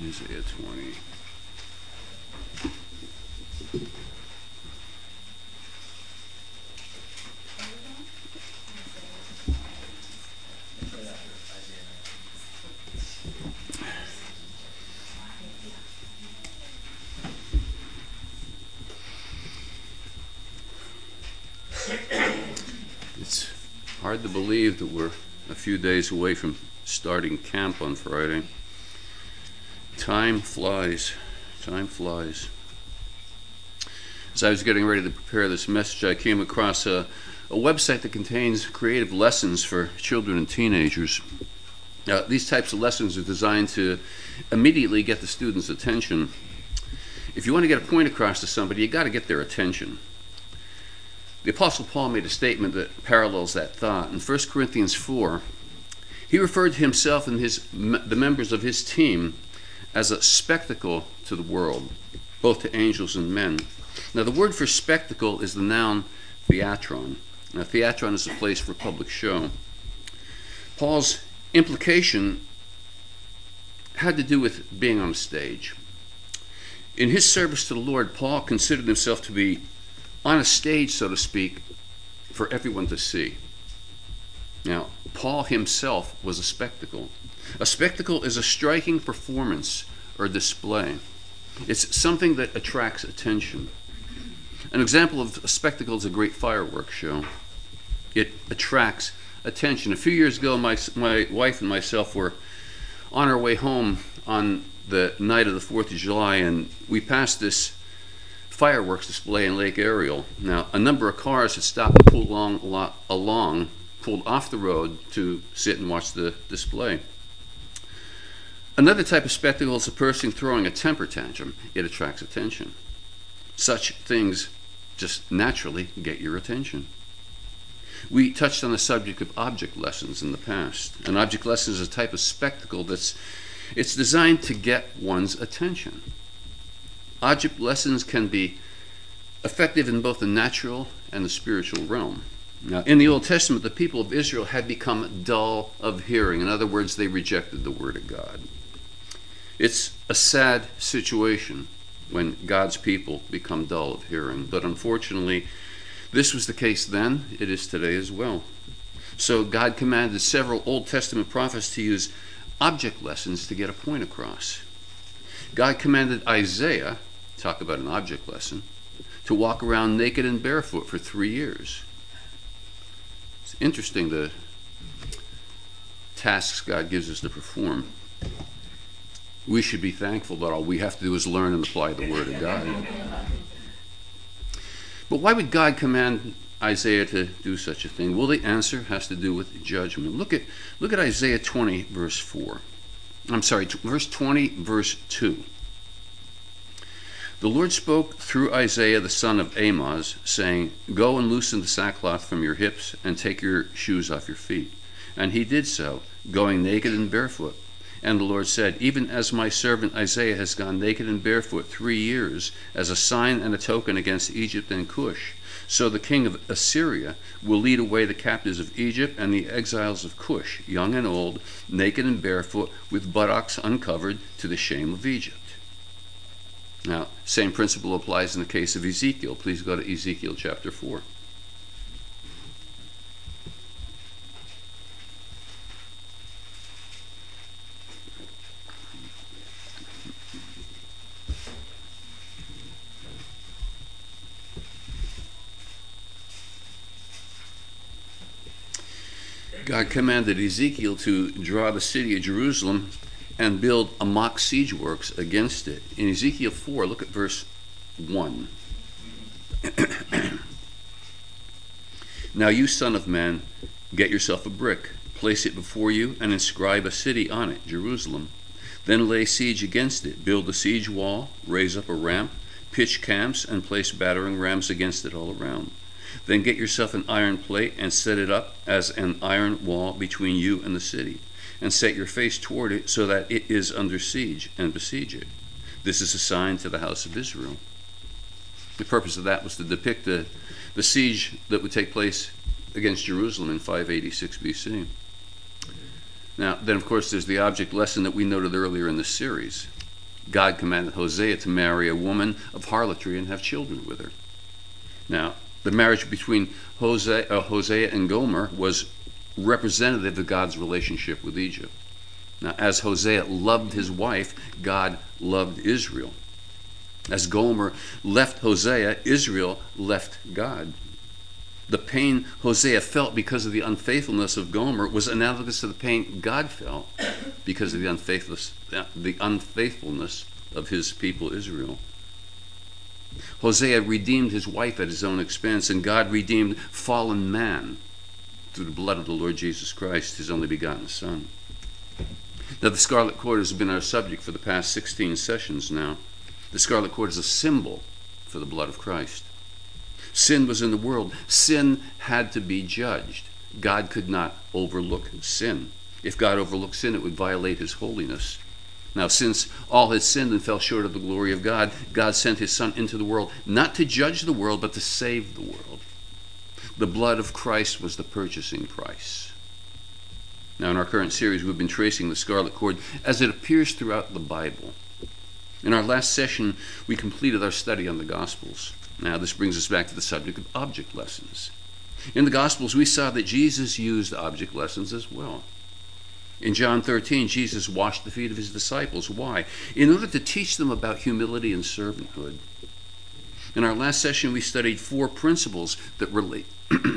Isaiah 20. It's hard to believe that we're a few days away from starting camp on Friday. Time flies. Time flies. As I was getting ready to prepare this message, I came across a website that contains creative lessons for children and teenagers. These types of lessons are designed to immediately get the students' attention. If you want to get a point across to somebody, you got to get their attention. The Apostle Paul made a statement that parallels that thought. In 1 Corinthians 4, he referred to himself and the members of his team as a spectacle to the world, both to angels and men. Now, the word for spectacle is the noun theatron. Now, theatron is a place for public show. Paul's implication had to do with being on a stage. In his service to the Lord, Paul considered himself to be on a stage, so to speak, for everyone to see. Now, Paul himself was a spectacle. A spectacle is a striking performance or display. It's something that attracts attention. An example of a spectacle is a great fireworks show. It attracts attention. A few years ago, my wife and myself were on our way home on the night of the 4th of July, and we passed this fireworks display in Lake Ariel. Now, a number of cars had stopped and pulled off the road to sit and watch the display. Another type of spectacle is a person throwing a temper tantrum. It attracts attention. Such things just naturally get your attention. We touched on the subject of object lessons in the past. An object lesson is a type of spectacle it's designed to get one's attention. Object lessons can be effective in both the natural and the spiritual realm. Now, in the Old Testament, the people of Israel had become dull of hearing. In other words, they rejected the Word of God. It's a sad situation when God's people become dull of hearing. But unfortunately, this was the case then. It is today as well. So God commanded several Old Testament prophets to use object lessons to get a point across. God commanded Isaiah, talk about an object lesson, to walk around naked and barefoot for 3 years. It's interesting the tasks God gives us to perform. We should be thankful that all we have to do is learn and apply the Word of God. But why would God command Isaiah to do such a thing? Well, the answer has to do with judgment. Look at Isaiah 20, verse 4. Verse 20, verse 2. The Lord spoke through Isaiah the son of Amoz, saying, "Go and loosen the sackcloth from your hips, and take your shoes off your feet." And he did so, going naked and barefoot. And the Lord said, "Even as my servant Isaiah has gone naked and barefoot 3 years, as a sign and a token against Egypt and Cush, so the king of Assyria will lead away the captives of Egypt and the exiles of Cush, young and old, naked and barefoot, with buttocks uncovered, to the shame of Egypt." Now, same principle applies in the case of Ezekiel. Please go to Ezekiel chapter 4. God commanded Ezekiel to draw the city of Jerusalem and build a mock siege works against it. In Ezekiel 4, look at verse 1. "Now you, son of man, get yourself a brick, place it before you, and inscribe a city on it, Jerusalem. Then lay siege against it, build a siege wall, raise up a ramp, pitch camps, and place battering rams against it all around. Then get yourself an iron plate and set it up as an iron wall between you and the city, and set your face toward it so that it is under siege, and besiege it. This is a sign to the house of Israel." The purpose of that was to depict the siege that would take place against Jerusalem in 586 BC. Now, then, of course, there's the object lesson that we noted earlier in the series. God commanded Hosea to marry a woman of harlotry and have children with her. Now, the marriage between Hosea and Gomer was representative of God's relationship with Egypt. Now, as Hosea loved his wife, God loved Israel. As Gomer left Hosea, Israel left God. The pain Hosea felt because of the unfaithfulness of Gomer was analogous to the pain God felt because of the unfaithfulness of his people Israel. Hosea redeemed his wife at his own expense, and God redeemed fallen man through the blood of the Lord Jesus Christ, his only begotten Son. Now, the scarlet cord has been our subject for the past 16 sessions now. The scarlet cord is a symbol for the blood of Christ. Sin was in the world. Sin had to be judged. God could not overlook sin. If God overlooked sin, it would violate his holiness. Now, since all had sinned and fell short of the glory of God, God sent his Son into the world, not to judge the world, but to save the world. The blood of Christ was the purchasing price. Now, in our current series, we've been tracing the scarlet cord as it appears throughout the Bible. In our last session, we completed our study on the Gospels. Now, this brings us back to the subject of object lessons. In the Gospels, we saw that Jesus used object lessons as well. In John 13, Jesus washed the feet of his disciples. Why? In order to teach them about humility and servanthood. In our last session, we studied 4 principles that relate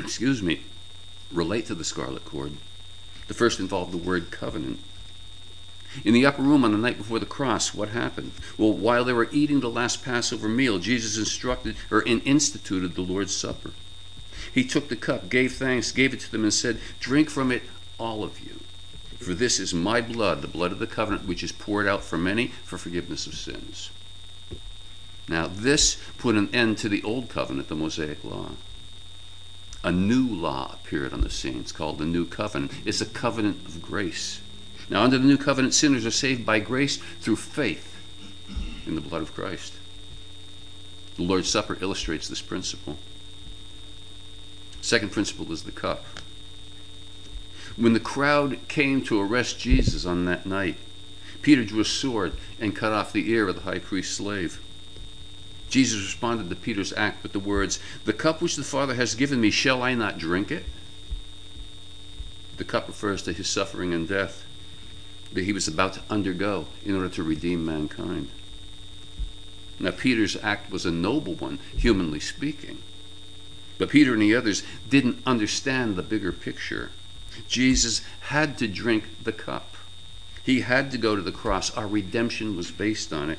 to the scarlet cord. The first involved the word covenant. In the upper room on the night before the cross, what happened? Well, while they were eating the last Passover meal, Jesus instituted the Lord's Supper. He took the cup, gave thanks, gave it to them, and said, "Drink from it, all of you. For this is my blood, the blood of the covenant, which is poured out for many for forgiveness of sins." Now, this put an end to the old covenant, the Mosaic law. A new law appeared on the scene. It's called the New Covenant. It's a covenant of grace. Now, under the New Covenant, sinners are saved by grace through faith in the blood of Christ. The Lord's Supper illustrates this principle. Second principle is the cup. When the crowd came to arrest Jesus on that night, Peter drew a sword and cut off the ear of the high priest's slave. Jesus responded to Peter's act with the words, "The cup which the Father has given me, shall I not drink it?" The cup refers to his suffering and death that he was about to undergo in order to redeem mankind. Now, Peter's act was a noble one, humanly speaking. But Peter and the others didn't understand the bigger picture. Jesus had to drink the cup. He had to go to the cross. Our redemption was based on it.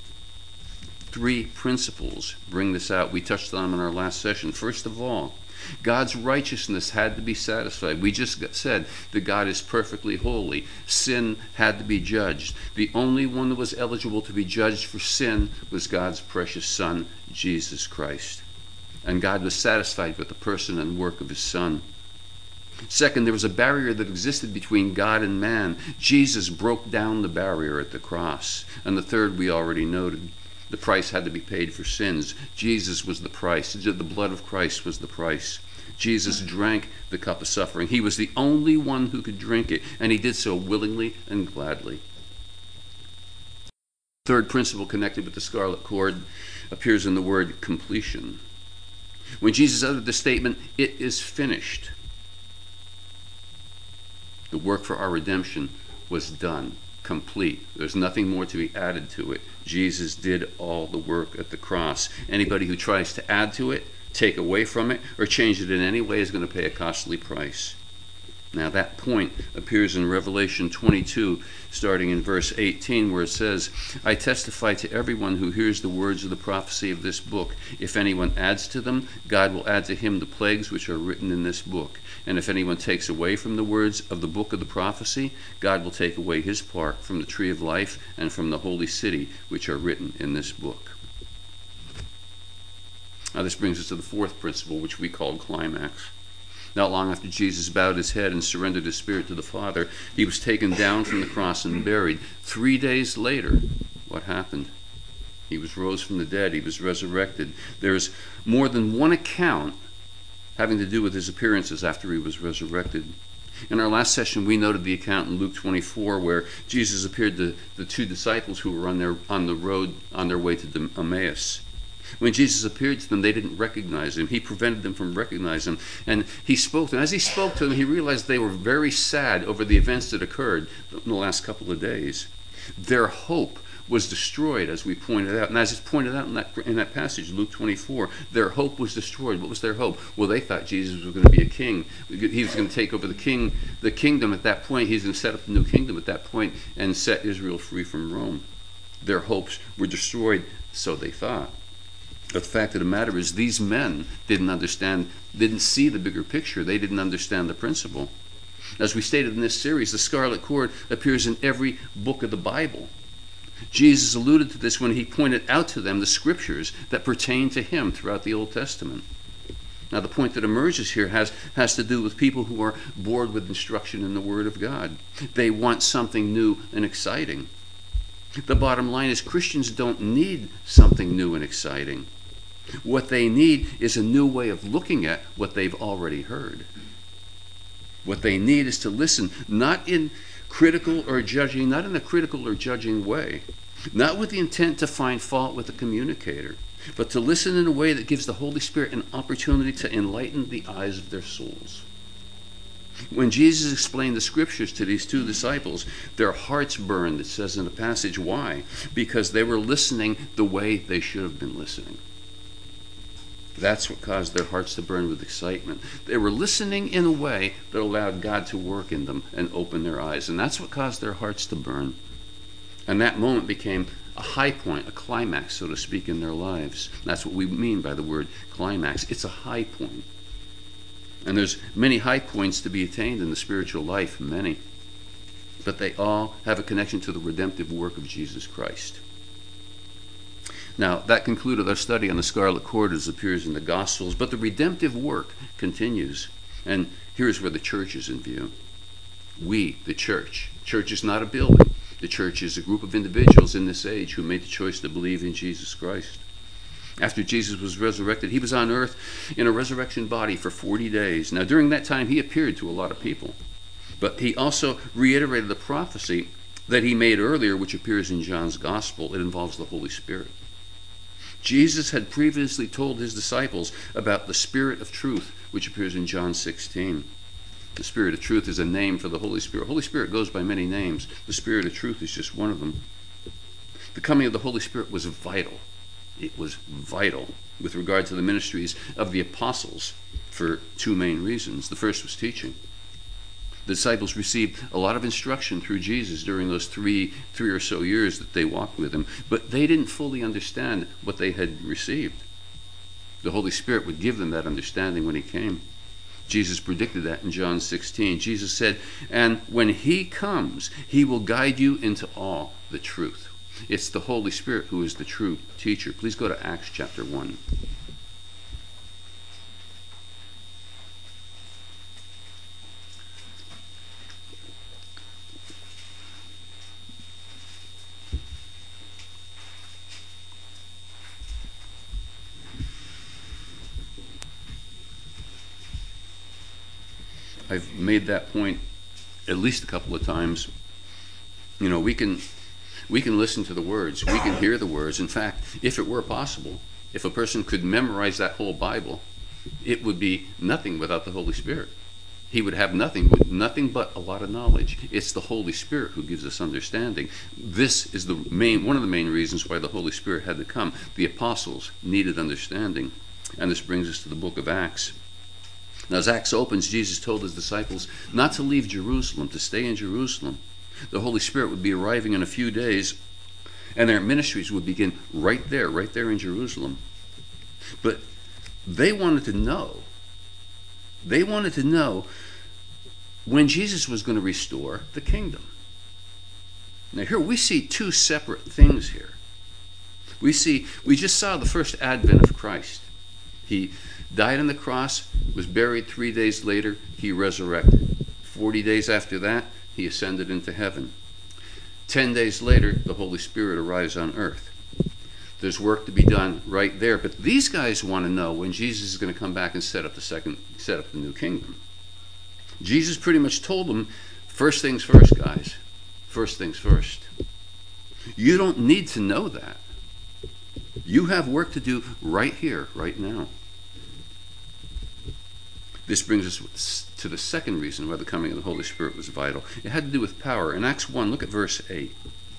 3 principles bring this out. We touched on them in our last session. First of all, God's righteousness had to be satisfied. We just said that God is perfectly holy. Sin had to be judged. The only one that was eligible to be judged for sin was God's precious Son, Jesus Christ. And God was satisfied with the person and work of his Son. Second, there was a barrier that existed between God and man. Jesus broke down the barrier at the cross. And the third we already noted. The price had to be paid for sins. Jesus was the price. The blood of Christ was the price. Jesus drank the cup of suffering. He was the only one who could drink it, and he did so willingly and gladly. Third principle connected with the scarlet cord appears in the word completion. When Jesus uttered the statement, "It is finished," the work for our redemption was done, complete. There's nothing more to be added to it. Jesus did all the work at the cross. Anybody who tries to add to it, take away from it, or change it in any way is going to pay a costly price. Now, that point appears in Revelation 22, starting in verse 18, where it says, "I testify to everyone who hears the words of the prophecy of this book. If anyone adds to them, God will add to him the plagues which are written in this book. And if anyone takes away from the words of the book of the prophecy, God will take away his part from the tree of life and from the holy city which are written in this book." Now, this brings us to the 4th principle, which we call climax. Not long after Jesus bowed his head and surrendered his spirit to the Father, he was taken down from the cross and buried. 3 days later, what happened? He was rose from the dead. He was resurrected. There's more than one account having to do with his appearances after he was resurrected. In our last session, we noted the account in Luke 24 where Jesus appeared to the two disciples who were on their way to Emmaus. When Jesus appeared to them, they didn't recognize him. He prevented them from recognizing him. And he spoke to them. As he spoke to them, he realized they were very sad over the events that occurred in the last couple of days. Their hope was destroyed, as we pointed out. And as it's pointed out in that passage, Luke 24, their hope was destroyed. What was their hope? Well, they thought Jesus was going to be a king. He was going to take over the kingdom at that point. He's going to set up the new kingdom at that point and set Israel free from Rome. Their hopes were destroyed, so they thought. But the fact of the matter is, these men didn't see the bigger picture. They didn't understand the principle. As we stated in this series, the scarlet cord appears in every book of the Bible. Jesus alluded to this when he pointed out to them the scriptures that pertain to him throughout the Old Testament. Now, the point that emerges here has to do with people who are bored with instruction in the Word of God. They want something new and exciting. The bottom line is, Christians don't need something new and exciting. What they need is a new way of looking at what they've already heard. What they need is to listen, not in a critical or judging way, not with the intent to find fault with the communicator, but to listen in a way that gives the Holy Spirit an opportunity to enlighten the eyes of their souls. When Jesus explained the scriptures to these two disciples, their hearts burned, it says in the passage. Why? Because they were listening the way they should have been listening. That's what caused their hearts to burn with excitement. They were listening in a way that allowed God to work in them and open their eyes. And that's what caused their hearts to burn. And that moment became a high point, a climax, so to speak, in their lives. That's what we mean by the word climax. It's a high point. And there's many high points to be attained in the spiritual life, many. But they all have a connection to the redemptive work of Jesus Christ. Now, that concluded our study on the scarlet cord as appears in the Gospels, but the redemptive work continues. And here's where the church is in view. We, the church. Church is not a building. The church is a group of individuals in this age who made the choice to believe in Jesus Christ. After Jesus was resurrected, he was on earth in a resurrection body for 40 days. Now, during that time, he appeared to a lot of people. But he also reiterated the prophecy that he made earlier, which appears in John's Gospel. It involves the Holy Spirit. Jesus had previously told his disciples about the Spirit of truth, which appears in John 16. The Spirit of truth is a name for the Holy Spirit. Holy Spirit goes by many names. The Spirit of truth is just one of them. The coming of the Holy Spirit was vital. It was vital with regard to the ministries of the apostles for two main reasons. The first was teaching. The disciples received a lot of instruction through Jesus during those three or so years that they walked with him, but they didn't fully understand what they had received. The Holy Spirit would give them that understanding when he came. Jesus predicted that in John 16. Jesus said, "And when he comes, he will guide you into all the truth." It's the Holy Spirit who is the true teacher. Please go to Acts chapter 1. I've made that point at least a couple of times. You know, we can listen to the words. We can hear the words. In fact, if it were possible, if a person could memorize that whole Bible, it would be nothing without the Holy Spirit. He would have nothing but a lot of knowledge. It's the Holy Spirit who gives us understanding. This is one of the main reasons why the Holy Spirit had to come. The apostles needed understanding. And this brings us to the book of Acts. Now, as Acts opens, Jesus told his disciples not to leave Jerusalem, to stay in Jerusalem. The Holy Spirit would be arriving in a few days, and their ministries would begin right there in Jerusalem. But they wanted to know when Jesus was going to restore the kingdom. Now here we see two separate things here. We just saw the first advent of Christ. He died on the cross, was buried 3 days later, he resurrected. 40 days after that, he ascended into heaven. 10 days later, the Holy Spirit arrives on earth. There's work to be done right there, but these guys want to know when Jesus is going to come back and set up the new kingdom. Jesus pretty much told them, first things first, guys. First things first. You don't need to know that. You have work to do right here, right now. This brings us to the second reason why the coming of the Holy Spirit was vital. It had to do with power. In Acts 1, look at verse 8.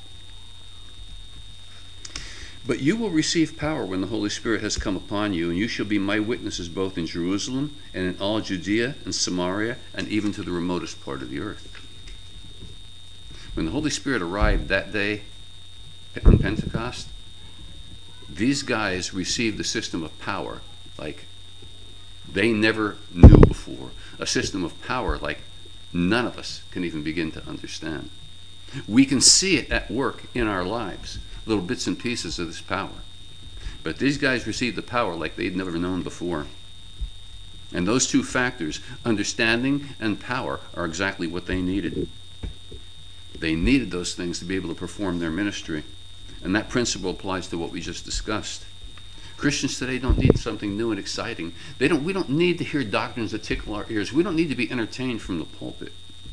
But you will receive power when the Holy Spirit has come upon you, and you shall be my witnesses both in Jerusalem and in all Judea and Samaria and even to the remotest part of the earth. When the Holy Spirit arrived that day on Pentecost, these guys received a system of power like they never knew before. A system of power like none of us can even begin to understand. We can see it at work in our lives, little bits and pieces of this power. But these guys received the power like they'd never known before. And those two factors, understanding and power, are exactly what they needed. They needed those things to be able to perform their ministry. And that principle applies to what we just discussed. Christians today don't need something new and exciting. We don't need to hear doctrines that tickle our ears. We don't need to be entertained from the pulpit.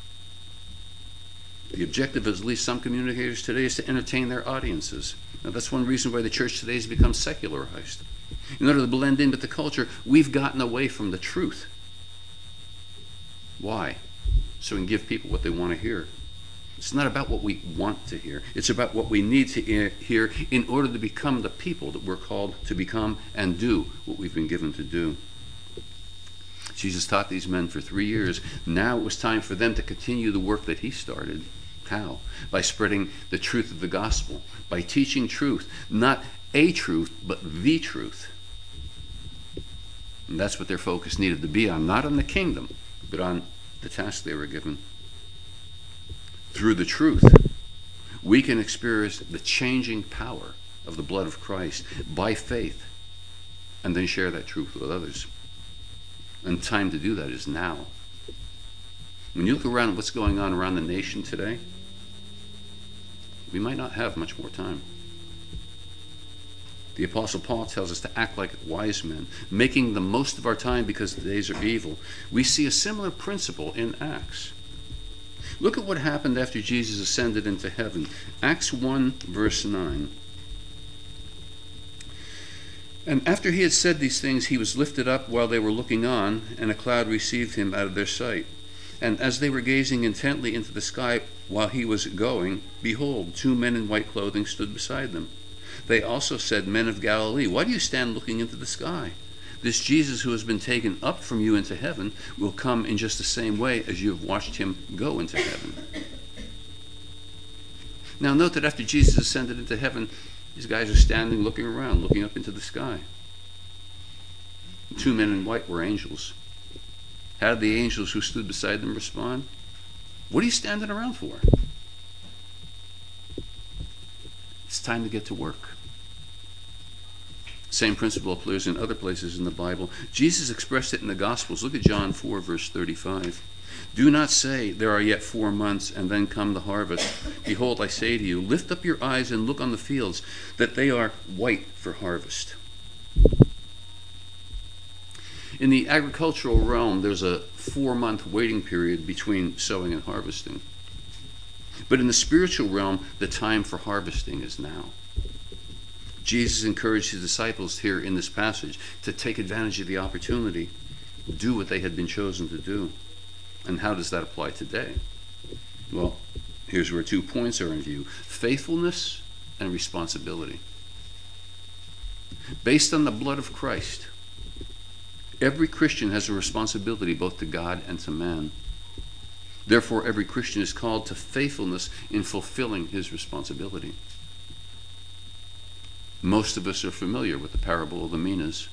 The objective of at least some communicators today is to entertain their audiences. Now, that's one reason why the church today has become secularized. In order to blend in with the culture, we've gotten away from the truth. Why? So we can give people what they want to hear. It's not about what we want to hear. It's about what we need to hear in order to become the people that we're called to become and do what we've been given to do. Jesus taught these men for 3 years. Now it was time for them to continue the work that he started. How? By spreading the truth of the gospel, by teaching truth, not a truth, but the truth. And that's what their focus needed to be on, not on the kingdom, but on the task they were given. Through the truth, we can experience the changing power of the blood of Christ by faith, and then share that truth with others. And time to do that is now. When you look around at what's going on around the nation today, we might not have much more time. The Apostle Paul tells us to act like wise men, making the most of our time because the days are evil. We see a similar principle in Acts. Look at what happened after Jesus ascended into heaven. Acts 1, verse 9. And after he had said these things, he was lifted up while they were looking on, and a cloud received him out of their sight. And as they were gazing intently into the sky while he was going, behold, 2 men in white clothing stood beside them. They also said, Men of Galilee, why do you stand looking into the sky? This Jesus who has been taken up from you into heaven will come in just the same way as you have watched him go into heaven. Now note that after Jesus ascended into heaven, these guys are standing looking around, looking up into the sky. 2 men in white were angels. How did the angels who stood beside them respond? What are you standing around for? It's time to get to work. Same principle applies in other places in the Bible. Jesus expressed it in the Gospels. Look at John 4, verse 35. Do not say, there are yet 4 months, and then come the harvest. Behold, I say to you, lift up your eyes and look on the fields, that they are white for harvest. In the agricultural realm, there's a 4-month waiting period between sowing and harvesting. But in the spiritual realm, the time for harvesting is now. Jesus encouraged his disciples here in this passage to take advantage of the opportunity, do what they had been chosen to do. And how does that apply today? Well, here's where 2 points are in view: faithfulness and responsibility. Based on the blood of Christ, every Christian has a responsibility both to God and to man. Therefore, every Christian is called to faithfulness in fulfilling his responsibility. Most of us are familiar with the parable of the minas.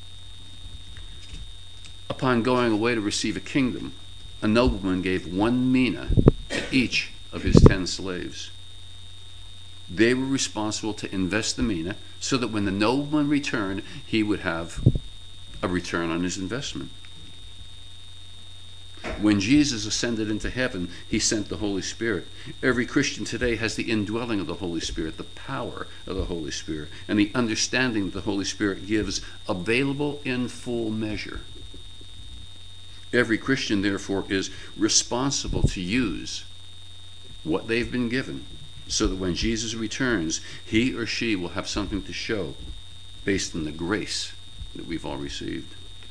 Upon going away to receive a kingdom, a nobleman gave 1 mina to each of his 10 slaves. They were responsible to invest the mina so that when the nobleman returned, he would have a return on his investment. When Jesus ascended into heaven, he sent the Holy Spirit. Every Christian today has the indwelling of the Holy Spirit, the power of the Holy Spirit, and the understanding that the Holy Spirit gives available in full measure. Every Christian, therefore, is responsible to use what they've been given so that when Jesus returns, he or she will have something to show based on the grace that we've all received.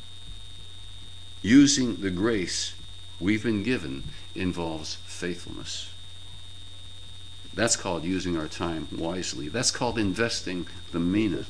Using the grace we've been given involves faithfulness. That's called using our time wisely. That's called investing the mina.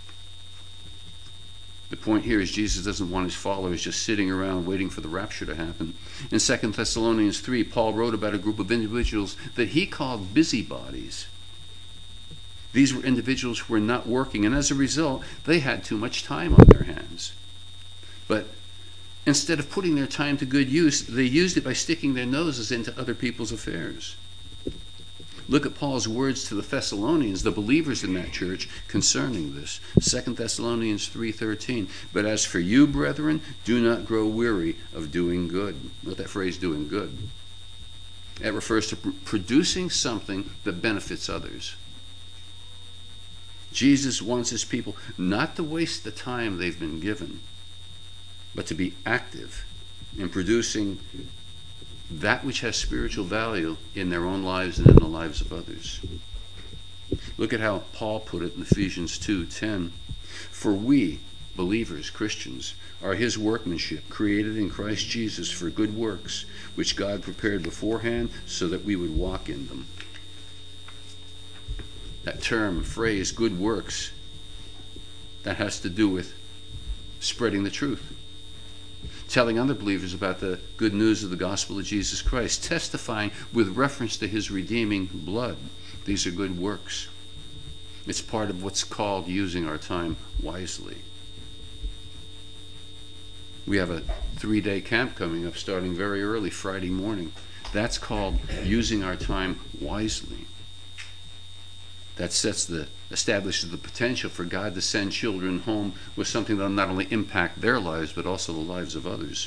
The point here is Jesus doesn't want his followers just sitting around waiting for the rapture to happen. In 2 Thessalonians 3, Paul wrote about a group of individuals that he called busybodies. These were individuals who were not working, and as a result, they had too much time on their hands. But instead of putting their time to good use, they used it by sticking their noses into other people's affairs. Look at Paul's words to the Thessalonians, the believers in that church, concerning this. 2 Thessalonians 3:13. But as for you, brethren, do not grow weary of doing good. Note that phrase, doing good. It refers to producing something that benefits others. Jesus wants his people not to waste the time they've been given, but to be active in producing that which has spiritual value in their own lives and in the lives of others. Look at how Paul put it in Ephesians 2:10. For we, believers, Christians, are his workmanship, created in Christ Jesus for good works, which God prepared beforehand so that we would walk in them. That term, phrase, good works, that has to do with spreading the truth. Telling other believers about the good news of the gospel of Jesus Christ, testifying with reference to his redeeming blood. These are good works. It's part of what's called using our time wisely. We have a 3-day camp coming up starting very early Friday morning. That's called using our time wisely. That establishes the potential for God to send children home with something that will not only impact their lives, but also the lives of others.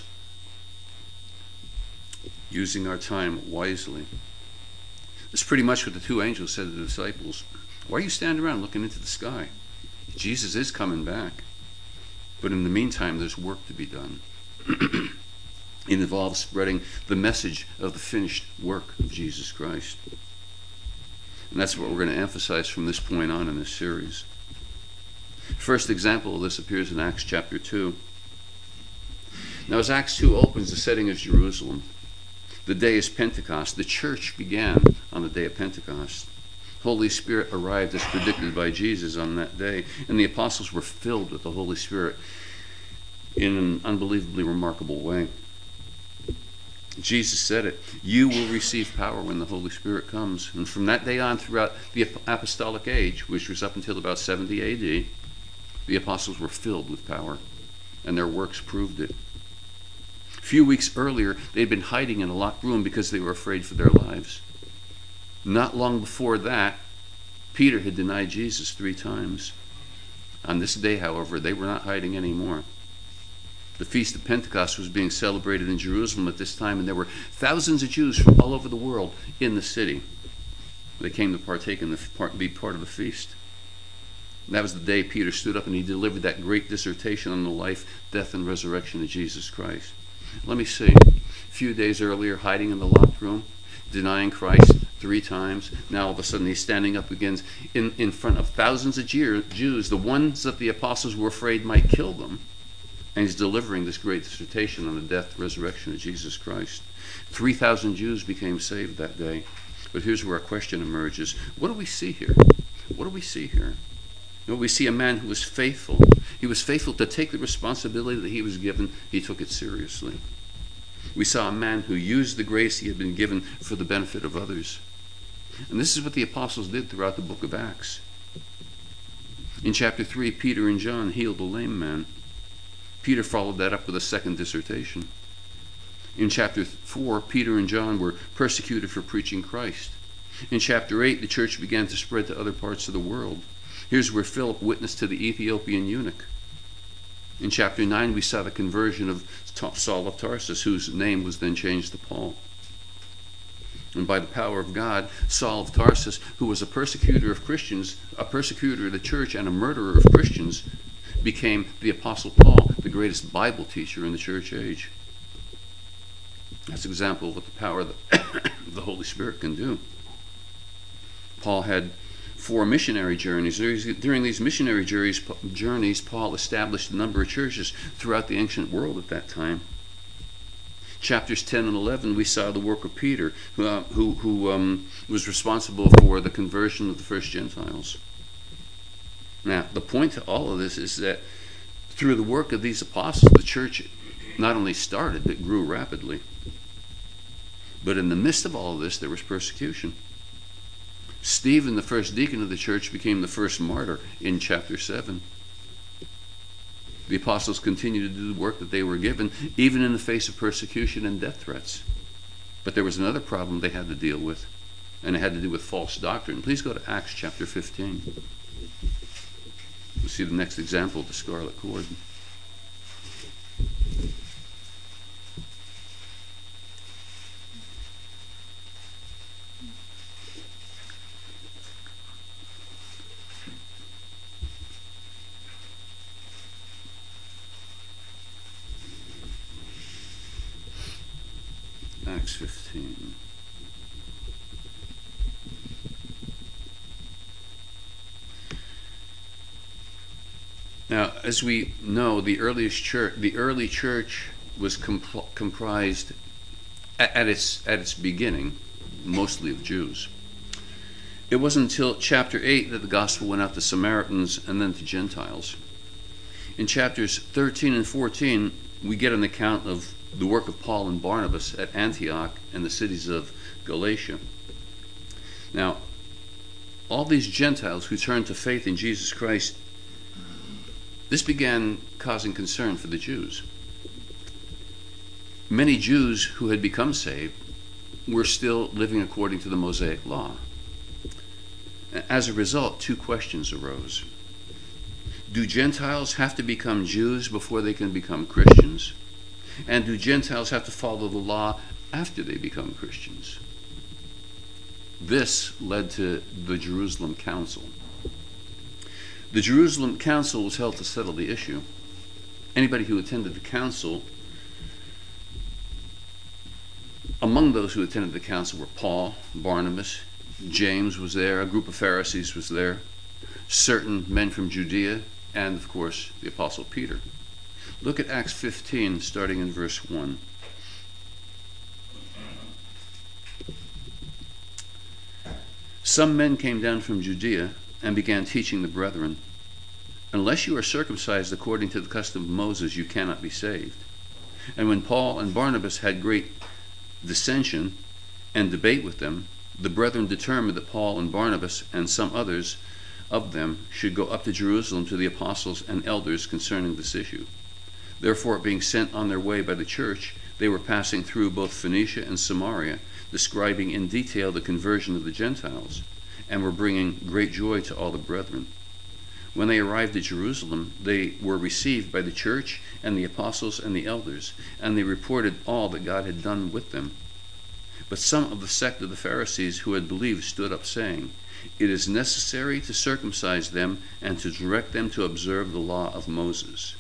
Using our time wisely. That's pretty much what the two angels said to the disciples. Why are you standing around looking into the sky? Jesus is coming back. But in the meantime, there's work to be done. It involves spreading the message of the finished work of Jesus Christ. And that's what we're going to emphasize from this point on in this series. First example of this appears in Acts chapter 2. Now, as Acts 2 opens, the setting is Jerusalem. The day is Pentecost. The church began on the day of Pentecost. Holy Spirit arrived as predicted by Jesus on that day, and the apostles were filled with the Holy Spirit in an unbelievably remarkable way. Jesus said it, you will receive power when the Holy Spirit comes. And from that day on, throughout the apostolic age, which was up until about 70 AD, the apostles were filled with power, and their works proved it. A few weeks earlier, they'd been hiding in a locked room because they were afraid for their lives. Not long before that, Peter had denied Jesus 3 times. On this day, however, they were not hiding anymore. The Feast of Pentecost was being celebrated in Jerusalem at this time, and there were thousands of Jews from all over the world in the city. They came to partake in be part of the feast. And that was the day Peter stood up and he delivered that great dissertation on the life, death, and resurrection of Jesus Christ. Let me see. A few days earlier, hiding in the locked room, denying Christ 3 times. Now all of a sudden he's standing up again in front of thousands of Jews, the ones that the apostles were afraid might kill them. And he's delivering this great dissertation on the death, resurrection of Jesus Christ. 3,000 Jews became saved that day. But here's where a question emerges. What do we see here? What do we see here? You know, we see a man who was faithful. He was faithful to take the responsibility that he was given. He took it seriously. We saw a man who used the grace he had been given for the benefit of others. And this is what the apostles did throughout the book of Acts. In chapter 3, Peter and John healed a lame man. Peter followed that up with a second dissertation. In chapter 4, Peter and John were persecuted for preaching Christ. In chapter 8, the church began to spread to other parts of the world. Here's where Philip witnessed to the Ethiopian eunuch. In chapter 9, we saw the conversion of Saul of Tarsus, whose name was then changed to Paul. And by the power of God, Saul of Tarsus, who was a persecutor of Christians, a persecutor of the church, and a murderer of Christians, became the Apostle Paul, the greatest Bible teacher in the church age. That's an example of what the power of the Holy Spirit can do. Paul had 4 missionary journeys. During these missionary journeys, Paul established a number of churches throughout the ancient world at that time. Chapters 10 and 11, we saw the work of Peter, who was responsible for the conversion of the first Gentiles. Now, the point to all of this is that through the work of these apostles, the church not only started, but grew rapidly. But in the midst of all of this, there was persecution. Stephen, the first deacon of the church, became the first martyr in chapter 7. The apostles continued to do the work that they were given, even in the face of persecution and death threats. But there was another problem they had to deal with, and it had to do with false doctrine. Please go to Acts chapter 15. We'll see the next example of the scarlet cord. Acts 15. Now, as we know, the early church was comprised at its beginning mostly of Jews. It wasn't until chapter 8 that the gospel went out to Samaritans and then to Gentiles. In chapters 13 and 14, we get an account of the work of Paul and Barnabas at Antioch and the cities of Galatia. Now, all these Gentiles who turned to faith in Jesus Christ, this began causing concern for the Jews. Many Jews who had become saved were still living according to the Mosaic law. As a result, 2 questions arose. Do Gentiles have to become Jews before they can become Christians? And do Gentiles have to follow the law after they become Christians? This led to the Jerusalem Council. The Jerusalem Council was held to settle the issue. Anybody who attended the council, among those who attended the council were Paul, Barnabas, James was there, a group of Pharisees was there, certain men from Judea, and of course the Apostle Peter. Look at Acts 15, starting in verse 1. Some men came down from Judea and began teaching the brethren, unless you are circumcised according to the custom of Moses, you cannot be saved. And when Paul and Barnabas had great dissension and debate with them, the brethren determined that Paul and Barnabas and some others of them should go up to Jerusalem to the apostles and elders concerning this issue. Therefore, being sent on their way by the church, they were passing through both Phoenicia and Samaria, describing in detail the conversion of the Gentiles, and were bringing great joy to all the brethren. When they arrived at Jerusalem, they were received by the church and the apostles and the elders, and they reported all that God had done with them. But some of the sect of the Pharisees who had believed stood up, saying, "It is necessary to circumcise them and to direct them to observe the law of Moses."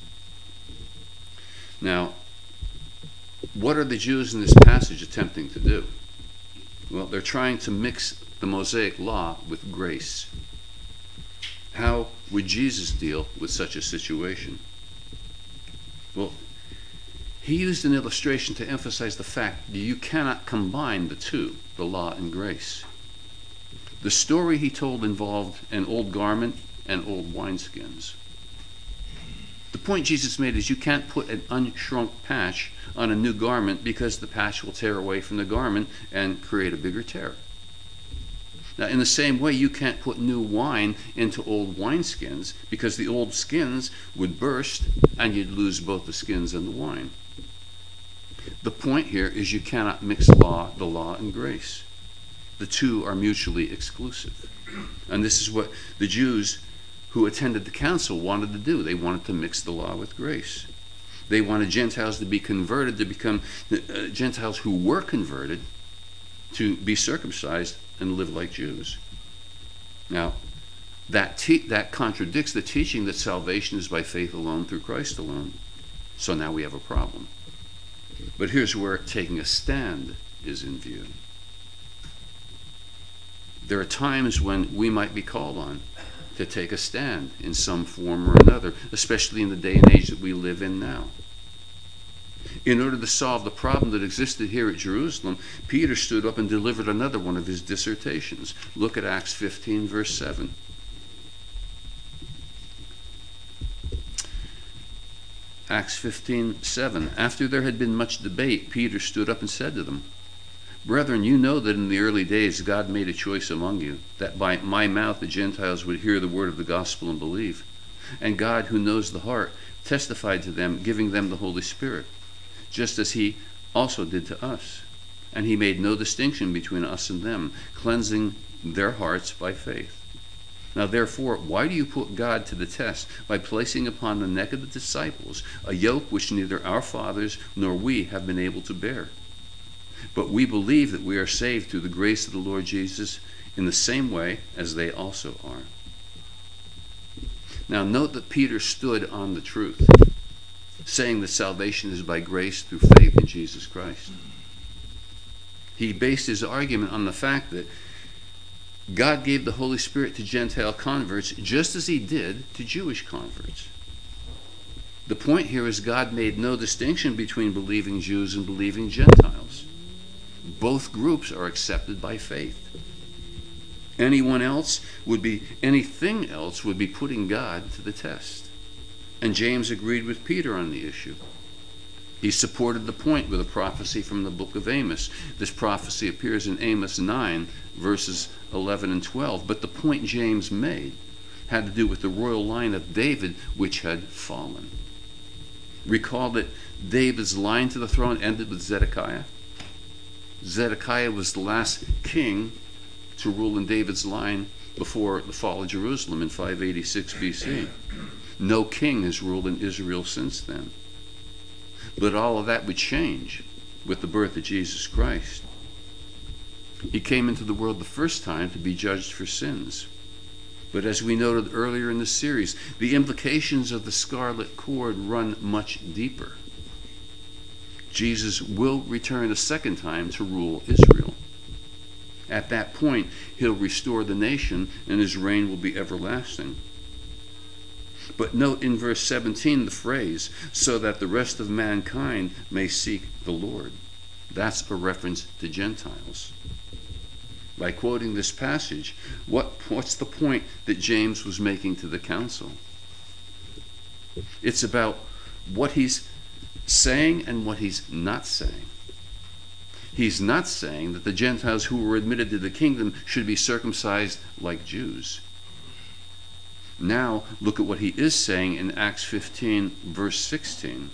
Now, what are the Jews in this passage attempting to do? Well, they're trying to mix the Mosaic law with grace. How would Jesus deal with such a situation? Well, he used an illustration to emphasize the fact that you cannot combine the two, the law and grace. The story he told involved an old garment and old wineskins. The point Jesus made is you can't put an unshrunk patch on a new garment because the patch will tear away from the garment and create a bigger tear. Now, in the same way, you can't put new wine into old wineskins because the old skins would burst and you'd lose both the skins and the wine. The point here is you cannot mix the law and grace. The two are mutually exclusive. And this is what the Jews who attended the council wanted to do. They wanted to mix the law with grace. They wanted Gentiles to be converted, to become Gentiles who were converted, to be circumcised and live like Jews. Now, that contradicts the teaching that salvation is by faith alone through Christ alone. So now we have a problem. But here's where taking a stand is in view. There are times when we might be called on to take a stand in some form or another, especially in the day and age that we live in now. In order to solve the problem that existed here at Jerusalem, Peter stood up and delivered another one of his dissertations. Look at Acts 15, verse 7. Acts 15:7. After there had been much debate, Peter stood up and said to them, "Brethren, you know that in the early days God made a choice among you, that by my mouth the Gentiles would hear the word of the gospel and believe. And God, who knows the heart, testified to them, giving them the Holy Spirit, just as he also did to us. And he made no distinction between us and them, cleansing their hearts by faith. Now therefore, why do you put God to the test by placing upon the neck of the disciples a yoke which neither our fathers nor we have been able to bear? But we believe that we are saved through the grace of the Lord Jesus in the same way as they also are." Now note that Peter stood on the truth, saying that salvation is by grace through faith in Jesus Christ. He based his argument on the fact that God gave the Holy Spirit to Gentile converts just as he did to Jewish converts. The point here is God made no distinction between believing Jews and believing Gentiles. Both groups are accepted by faith. Anything else would be putting God to the test. And James agreed with Peter on the issue. He supported the point with a prophecy from the book of Amos. This prophecy appears in Amos 9, verses 11 and 12. But the point James made had to do with the royal line of David, which had fallen. Recall that David's line to the throne ended with Zedekiah. Zedekiah was the last king to rule in David's line before the fall of Jerusalem in 586 BC. No king has ruled in Israel since then. But all of that would change with the birth of Jesus Christ. He came into the world the first time to be judged for sins. But as we noted earlier in the series, the implications of the scarlet cord run much deeper. Jesus will return a second time to rule Israel. At that point, he'll restore the nation and his reign will be everlasting. But note in verse 17 the phrase, "so that the rest of mankind may seek the Lord." That's a reference to Gentiles. By quoting this passage, what's the point that James was making to the council? It's about what he's saying and what he's not saying. He's not saying that the Gentiles who were admitted to the kingdom should be circumcised like Jews. Now, look at what he is saying in Acts 15, verse 16.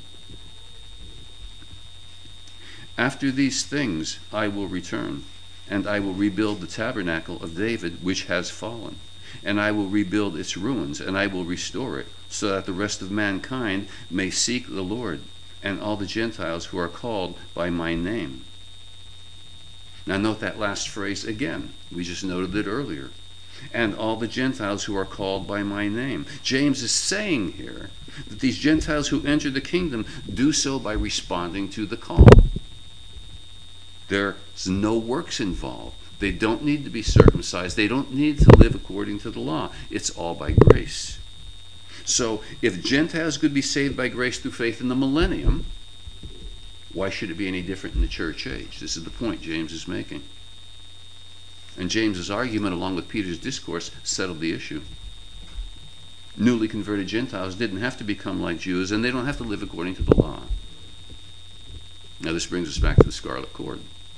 "After these things I will return, and I will rebuild the tabernacle of David, which has fallen. And I will rebuild its ruins, and I will restore it, so that the rest of mankind may seek the Lord, and all the Gentiles who are called by my name." Now note that last phrase again. We just noted it earlier. "And all the Gentiles who are called by my name." James is saying here that these Gentiles who enter the kingdom do so by responding to the call. There's no works involved. They don't need to be circumcised. They don't need to live according to the law. It's all by grace. So if Gentiles could be saved by grace through faith in the millennium, why should it be any different in the church age? This is the point James is making. And James's argument, along with Peter's discourse, settled the issue. Newly converted Gentiles didn't have to become like Jews, and they don't have to live according to the law. Now this brings us back to the scarlet cord.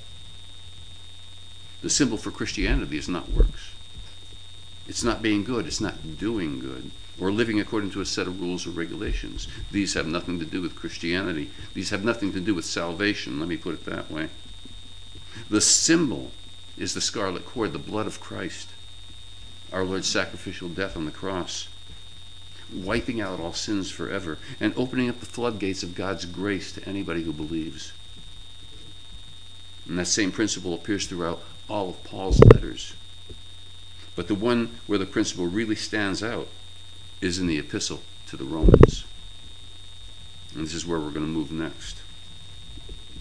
The symbol for Christianity is not works. It's not being good. It's not doing good or living according to a set of rules or regulations. These have nothing to do with Christianity. These have nothing to do with salvation. Let me put it that way. The symbol is the scarlet cord, the blood of Christ, our Lord's sacrificial death on the cross, wiping out all sins forever and opening up the floodgates of God's grace to anybody who believes. And that same principle appears throughout all of Paul's letters. But the one where the principle really stands out is in the epistle to the Romans. And this is where we're going to move next.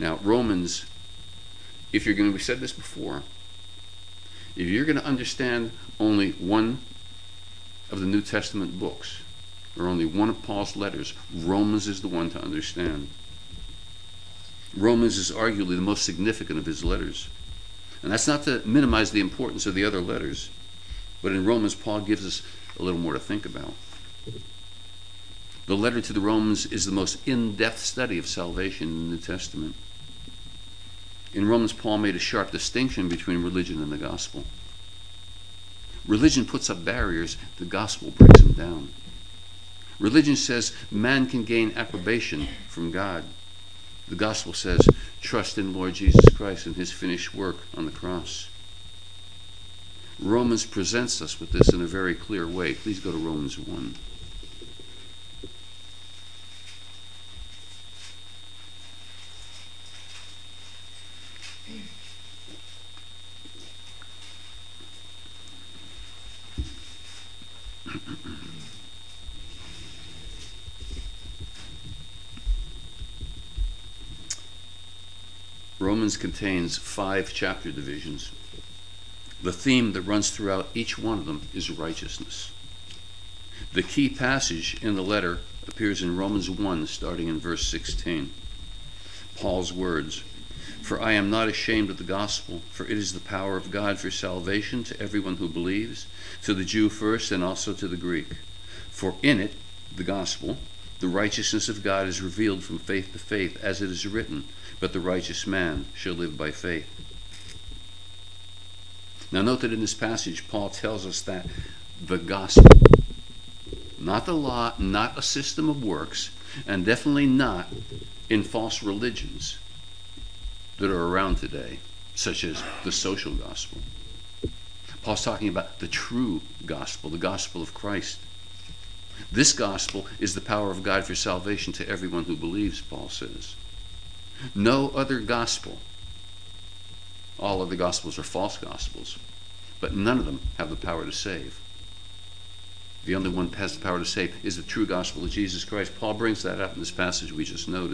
Now, Romans, if you're going to, we said this before, if you're going to understand only one of the New Testament books, or only one of Paul's letters, Romans is the one to understand. Romans is arguably the most significant of his letters. And that's not to minimize the importance of the other letters, but in Romans, Paul gives us a little more to think about. The letter to the Romans is the most in-depth study of salvation in the New Testament. In Romans, Paul made a sharp distinction between religion and the gospel. Religion puts up barriers, the gospel breaks them down. Religion says man can gain approbation from God. The gospel says, trust in Lord Jesus Christ and his finished work on the cross. Romans presents us with this in a very clear way. Please go to Romans 1. Romans contains 5 chapter divisions. The theme that runs throughout each one of them is righteousness. The key passage in the letter appears in Romans 1, starting in verse 16. Paul's words, "For I am not ashamed of the gospel, for it is the power of God for salvation to everyone who believes, to the Jew first and also to the Greek. For in it, the gospel, the righteousness of God is revealed from faith to faith, as it is written, but the righteous man shall live by faith." Now note that in this passage, Paul tells us that the gospel, not the law, not a system of works, and definitely not in false religions that are around today, such as the social gospel. Paul's talking about the true gospel, the gospel of Christ. This gospel is the power of God for salvation to everyone who believes, Paul says. No other gospel, all other gospels are false gospels, but none of them have the power to save. The only one that has the power to save is the true gospel of Jesus Christ. Paul brings that up in this passage we just noted.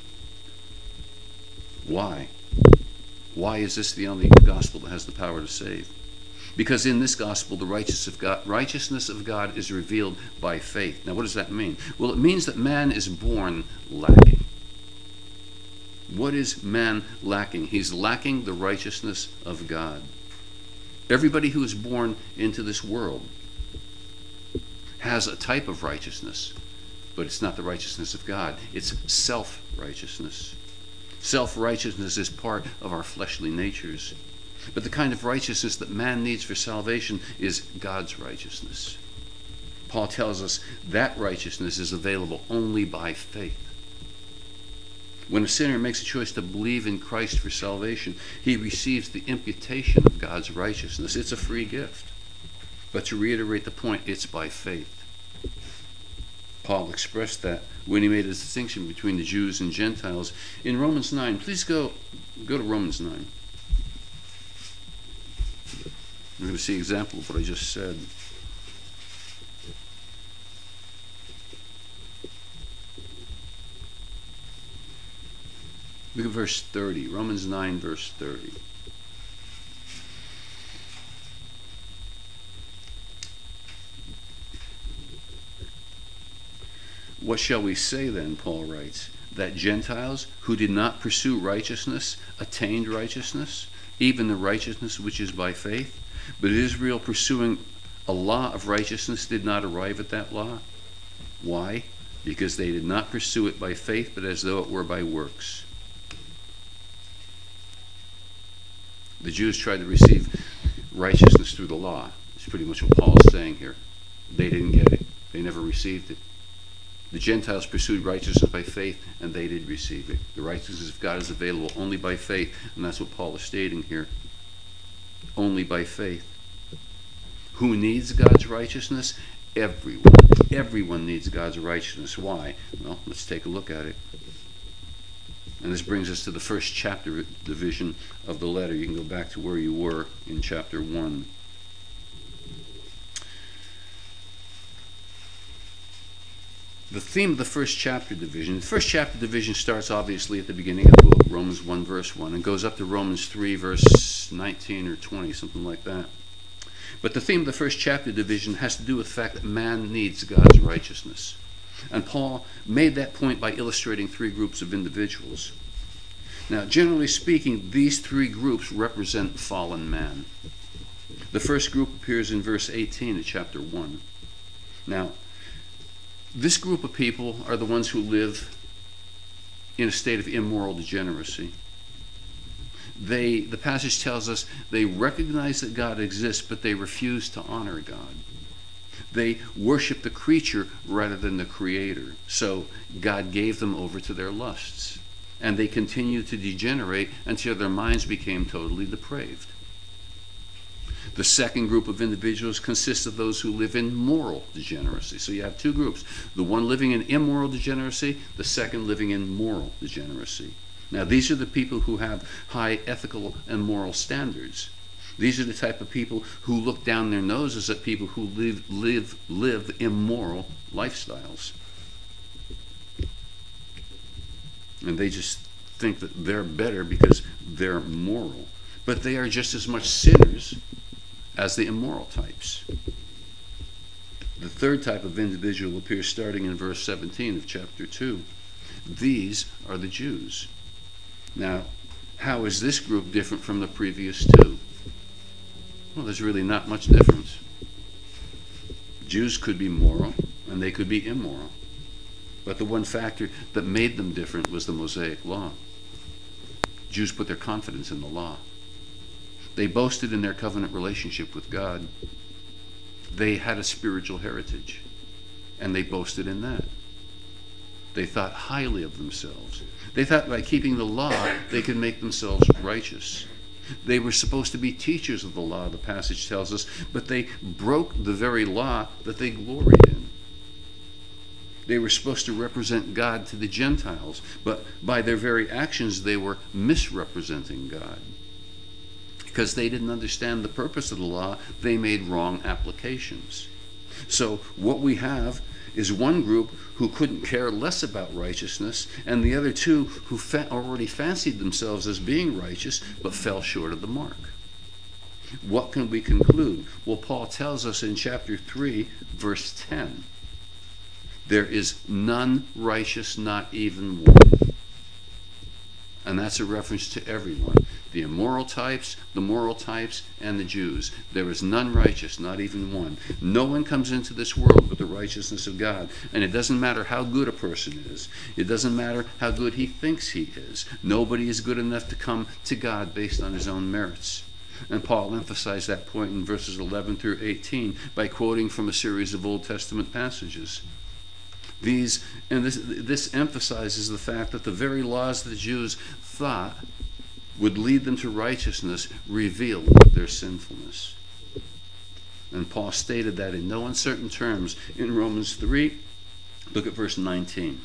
Why? Why is this the only gospel that has the power to save? Because in this gospel, the righteousness of God is revealed by faith. Now, what does that mean? Well, it means that man is born lacking. What is man lacking? He's lacking the righteousness of God. Everybody who is born into this world has a type of righteousness, but it's not the righteousness of God. It's self-righteousness. Self-righteousness is part of our fleshly natures. But the kind of righteousness that man needs for salvation is God's righteousness. Paul tells us that righteousness is available only by faith. When a sinner makes a choice to believe in Christ for salvation, he receives the imputation of God's righteousness. It's a free gift. But to reiterate the point, it's by faith. Paul expressed that when he made a distinction between the Jews and Gentiles in Romans 9. Please go to Romans 9. We're going to see an example of what I just said. Look at verse 30, Romans 9, verse 30. What shall we say then, Paul writes, that Gentiles who did not pursue righteousness attained righteousness, even the righteousness which is by faith? But Israel, pursuing a law of righteousness, did not arrive at that law. Why? Because they did not pursue it by faith, but as though it were by works. The Jews tried to receive righteousness through the law. It's pretty much what Paul is saying here. They didn't get it. They never received it. The Gentiles pursued righteousness by faith, and they did receive it. The righteousness of God is available only by faith, and that's what Paul is stating here. Only by faith. Who needs God's righteousness? Everyone. Everyone needs God's righteousness. Why? Well, let's take a look at it. And this brings us to the first chapter division of the letter. You can go back to where you were in chapter 1. The theme of the first chapter division. The first chapter division starts obviously at the beginning of the book, Romans 1 verse 1, and goes up to Romans 3 verse 19 or 20, something like that. But the theme of the first chapter division has to do with the fact that man needs God's righteousness. And Paul made that point by illustrating three groups of individuals. Now, generally speaking, these three groups represent fallen man. The first group appears in verse 18 of chapter 1. Now, this group of people are the ones who live in a state of immoral degeneracy. The passage tells us they recognize that God exists, but they refuse to honor God. They worship the creature rather than the Creator. So God gave them over to their lusts. And they continued to degenerate until their minds became totally depraved. The second group of individuals consists of those who live in moral degeneracy. So you have two groups. The one living in immoral degeneracy, the second living in moral degeneracy. Now these are the people who have high ethical and moral standards. These are the type of people who look down their noses at people who live immoral lifestyles. And they just think that they're better because they're moral. But they are just as much sinners as the immoral types. The third type of individual appears starting in verse 17 of chapter 2. These are the Jews. Now, how is this group different from the previous two? Well, there's really not much difference. Jews could be moral and they could be immoral. But the one factor that made them different was the Mosaic law. Jews put their confidence in the law. They boasted in their covenant relationship with God. They had a spiritual heritage, and they boasted in that. They thought highly of themselves. They thought by keeping the law, they could make themselves righteous. They were supposed to be teachers of the law, the passage tells us, but they broke the very law that they gloried in. They were supposed to represent God to the Gentiles, but by their very actions, they were misrepresenting God. Because they didn't understand the purpose of the law, they made wrong applications. So what we have is one group who couldn't care less about righteousness, and the other two who already fancied themselves as being righteous, but fell short of the mark. What can we conclude? Well, Paul tells us in chapter 3, verse 10, there is none righteous, not even one. And that's a reference to everyone. The immoral types, the moral types, and the Jews. There is none righteous, not even one. No one comes into this world with the righteousness of God. And it doesn't matter how good a person is. It doesn't matter how good he thinks he is. Nobody is good enough to come to God based on his own merits. And Paul emphasized that point in verses 11 through 18 by quoting from a series of Old Testament passages. This emphasizes the fact that the very laws that the Jews thought would lead them to righteousness revealed their sinfulness. And Paul stated that in no uncertain terms in Romans 3. Look at verse 19.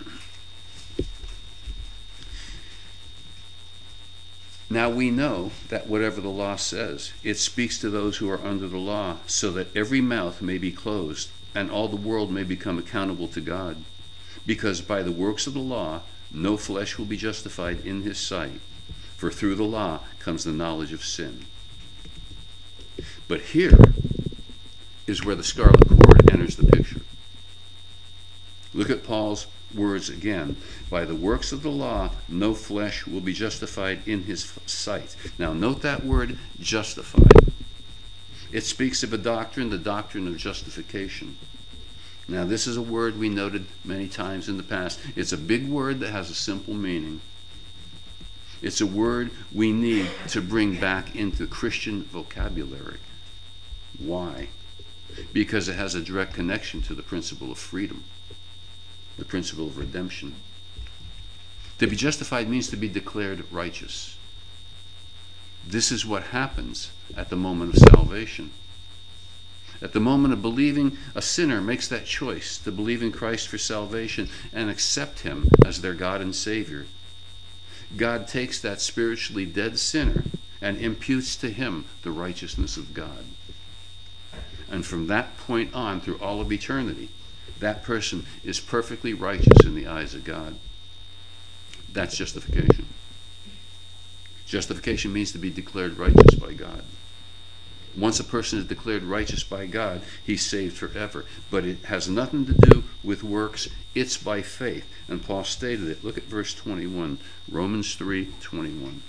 Now we know that whatever the law says, it speaks to those who are under the law, so that every mouth may be closed, and all the world may become accountable to God. Because by the works of the law, no flesh will be justified in his sight, for through the law comes the knowledge of sin. But here is where the scarlet cord enters the picture. Look at Paul's words again. By the works of the law, no flesh will be justified in his sight. Now note that word, justified. It speaks of a doctrine, the doctrine of justification. Now this is a word we noted many times in the past. It's a big word that has a simple meaning. It's a word we need to bring back into Christian vocabulary. Why? Because it has a direct connection to the principle of freedom, the principle of redemption. To be justified means to be declared righteous. This is what happens at the moment of salvation. At the moment of believing, a sinner makes that choice to believe in Christ for salvation and accept him as their God and Savior. God takes that spiritually dead sinner and imputes to him the righteousness of God. And from that point on, through all of eternity, that person is perfectly righteous in the eyes of God. That's justification. Justification means to be declared righteous by God. Once a person is declared righteous by God, he's saved forever. But it has nothing to do with works. It's by faith. And Paul stated it. Look at verse 21. Romans 3:21.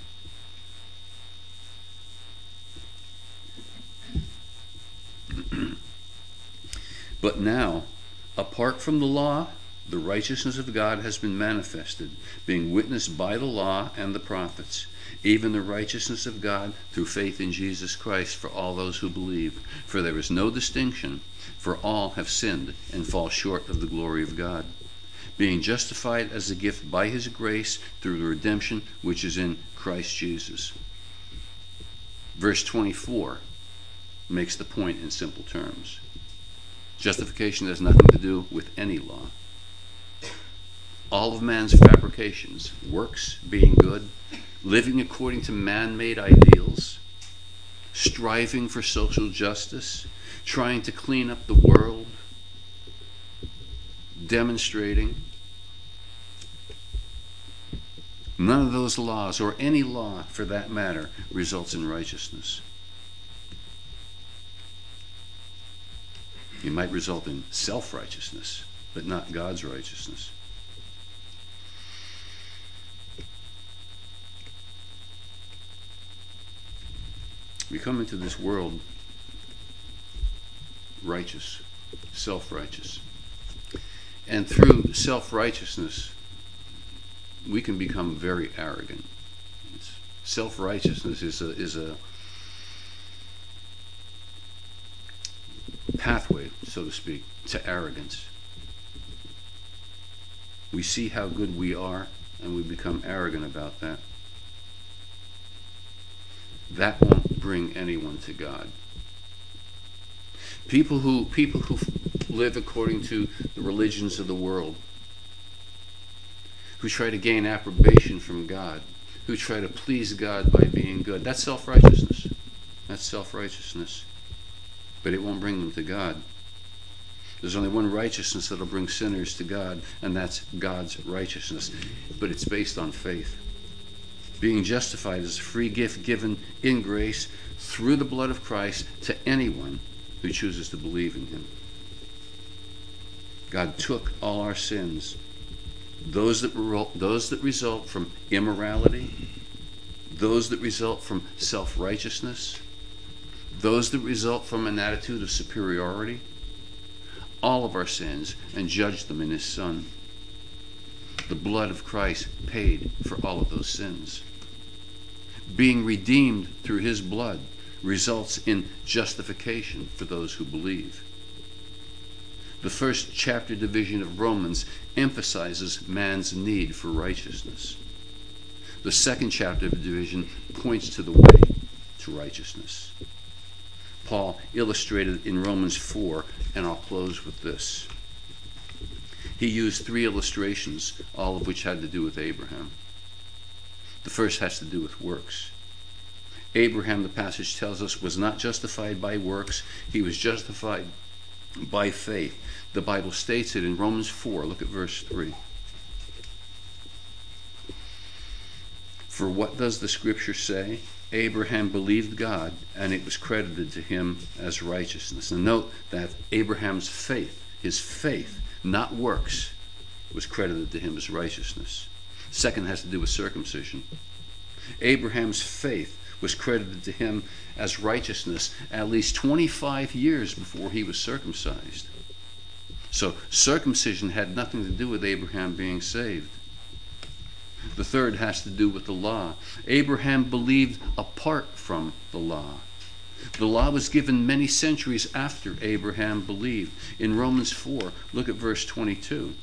But now, apart from the law, the righteousness of God has been manifested, being witnessed by the law and the prophets, even the righteousness of God through faith in Jesus Christ for all those who believe. For there is no distinction, for all have sinned and fall short of the glory of God, being justified as a gift by his grace through the redemption which is in Christ Jesus. Verse 24 makes the point in simple terms. Justification has nothing to do with any law. All of man's fabrications, works, being good, living according to man-made ideals, striving for social justice, trying to clean up the world, demonstrating. None of those laws, or any law for that matter, results in righteousness. It might result in self-righteousness, but not God's righteousness. We come into this world righteous, self-righteous. And through self-righteousness, we can become very arrogant. Self-righteousness is a pathway, so to speak, to arrogance. We see how good we are, and we become arrogant about that. That won't bring anyone to God. People who live according to the religions of the world, who try to gain approbation from God, who try to please God by being good, that's self-righteousness. That's self-righteousness. But it won't bring them to God. There's only one righteousness that'll bring sinners to God, and that's God's righteousness. But it's based on faith. Being justified is a free gift given in grace through the blood of Christ to anyone who chooses to believe in him. God took all our sins, those that result from immorality, those that result from self-righteousness, those that result from an attitude of superiority, all of our sins, and judged them in his Son. The blood of Christ paid for all of those sins. Being redeemed through his blood results in justification for those who believe. The first chapter division of Romans emphasizes man's need for righteousness. The second chapter of the division points to the way to righteousness. Paul illustrated in Romans 4, and I'll close with this. He used 3 illustrations, all of which had to do with Abraham. The first has to do with works. Abraham, the passage tells us, was not justified by works. He was justified by faith. The Bible states it in Romans 4. Look at verse 3. For what does the scripture say? Abraham believed God, and it was credited to him as righteousness. And note that Abraham's faith, his faith, not works, was credited to him as righteousness. Second has to do with circumcision. Abraham's faith was credited to him as righteousness at least 25 years before he was circumcised. So circumcision had nothing to do with Abraham being saved. The third has to do with the law. Abraham believed apart from the law. The law was given many centuries after Abraham believed. In Romans 4, look at verse 22.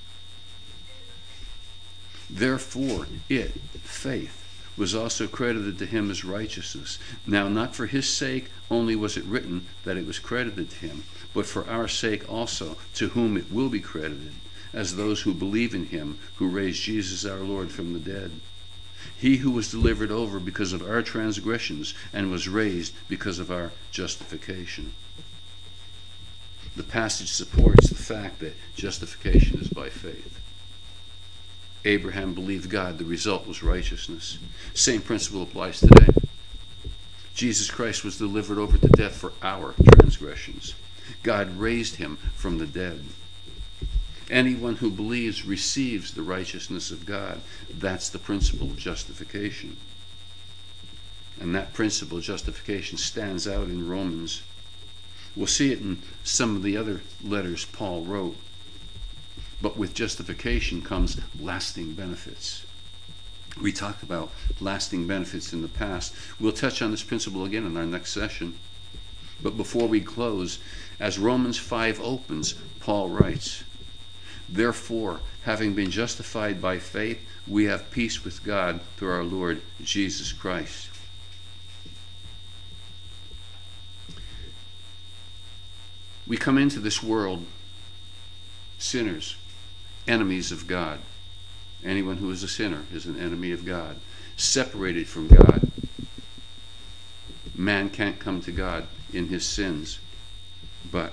Therefore, faith, was also credited to him as righteousness. Now, not for his sake only was it written that it was credited to him, but for our sake also, to whom it will be credited, as those who believe in him, who raised Jesus our Lord from the dead. He who was delivered over because of our transgressions and was raised because of our justification. The passage supports the fact that justification is by faith. Abraham believed God. The result was righteousness. Same principle applies today. Jesus Christ was delivered over to death for our transgressions. God raised him from the dead. Anyone who believes receives the righteousness of God. That's the principle of justification. And that principle of justification stands out in Romans. We'll see it in some of the other letters Paul wrote. But with justification comes lasting benefits. We talked about lasting benefits in the past. We'll touch on this principle again in our next session. But before we close, as Romans 5 opens, Paul writes, "Therefore, having been justified by faith, we have peace with God through our Lord Jesus Christ." We come into this world sinners, enemies of God. Anyone who is a sinner is an enemy of God, separated from God. Man can't come to God in his sins, but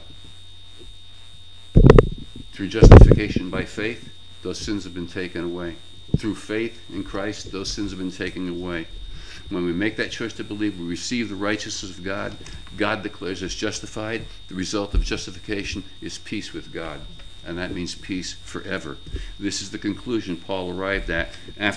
through justification by faith, those sins have been taken away. Through faith in Christ, those sins have been taken away. When we make that choice to believe, we receive the righteousness of God. God declares us justified. The result of justification is peace with God, and that means peace forever. This is the conclusion Paul arrived at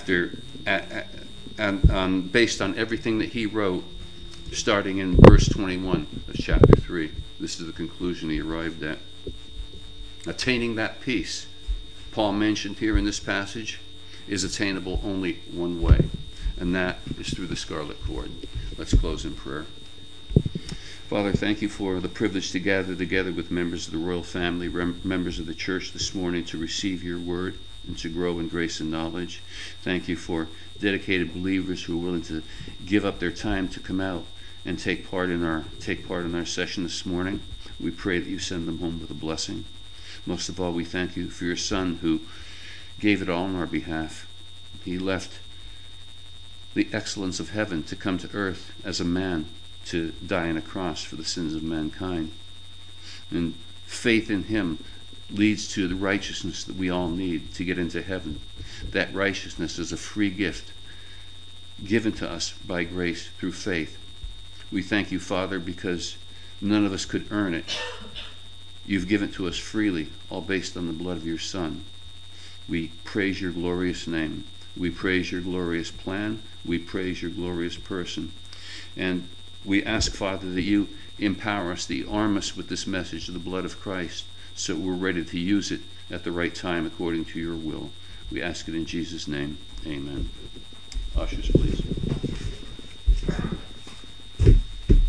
based on everything that he wrote, starting in verse 21 of chapter 3. This is the conclusion he arrived at. Attaining that peace, Paul mentioned here in this passage, is attainable only one way, and that is through the scarlet cord. Let's close in prayer. Father, thank you for the privilege to gather together with members of the royal family, members of the church this morning to receive your word and to grow in grace and knowledge. Thank you for dedicated believers who are willing to give up their time to come out and take part in our session this morning. We pray that you send them home with a blessing. Most of all, we thank you for your Son who gave it all on our behalf. He left the excellence of heaven to come to earth as a man to die on a cross for the sins of mankind. And faith in him leads to the righteousness that we all need to get into heaven. That righteousness is a free gift given to us by grace through faith. We thank you, Father, because none of us could earn it. You've given it to us freely, all based on the blood of your Son. We praise your glorious name. We praise your glorious plan. We praise your glorious person. And we ask, Father, that you empower us, that you arm us with this message of the blood of Christ, so we're ready to use it at the right time according to your will. We ask it in Jesus' name. Amen. Ushers, please.